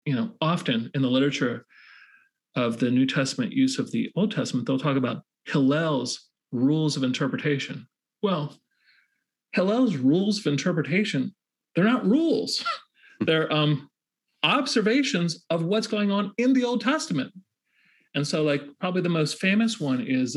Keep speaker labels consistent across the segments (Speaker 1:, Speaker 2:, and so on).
Speaker 1: often in the literature of the New Testament use of the Old Testament, they'll talk about Hillel's rules of interpretation. Well, Hillel's rules of interpretation, they're not rules. They're observations of what's going on in the Old Testament. And so, like, probably the most famous one is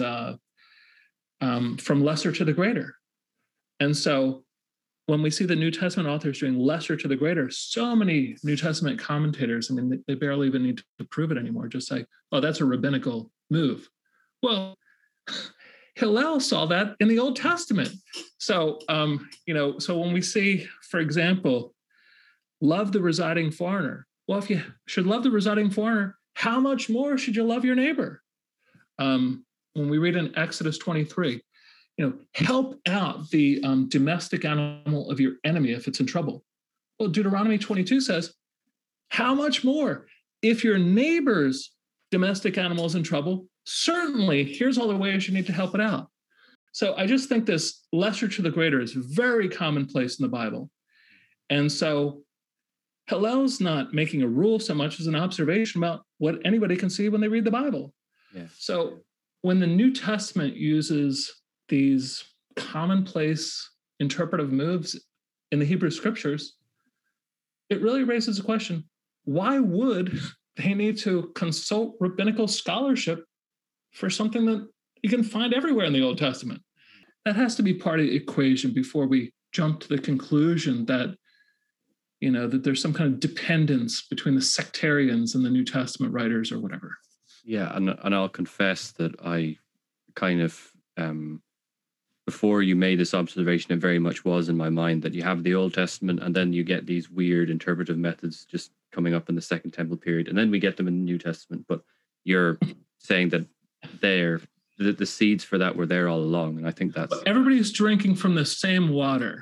Speaker 1: from lesser to the greater. And so when we see the New Testament authors doing lesser to the greater, so many New Testament commentators, I mean, they barely even need to prove it anymore. Just say, oh, that's a rabbinical move. Well, Hillel saw that in the Old Testament. So, so when we see, for example, love the residing foreigner. Well, if you should love the residing foreigner, how much more should you love your neighbor? When we read in Exodus 23, help out the domestic animal of your enemy if it's in trouble. Well, Deuteronomy 22 says, how much more? If your neighbor's domestic animal is in trouble, certainly here's all the ways you need to help it out. So I just think this lesser to the greater is very commonplace in the Bible. And so Hillel's not making a rule so much as an observation about what anybody can see when they read the Bible.
Speaker 2: Yeah.
Speaker 1: So when the New Testament uses these commonplace interpretive moves in the Hebrew scriptures, it really raises a question: why would they need to consult rabbinical scholarship for something that you can find everywhere in the Old Testament? That has to be part of the equation before we jump to the conclusion that that there's some kind of dependence between the sectarians and the New Testament writers or whatever.
Speaker 2: Yeah, and I'll confess that I kind of, before you made this observation, it very much was in my mind that you have the Old Testament and then you get these weird interpretive methods just coming up in the Second Temple period, and then we get them in the New Testament. But you're saying that the seeds for that were there all along, and I think that's...
Speaker 1: Everybody's drinking from the same water.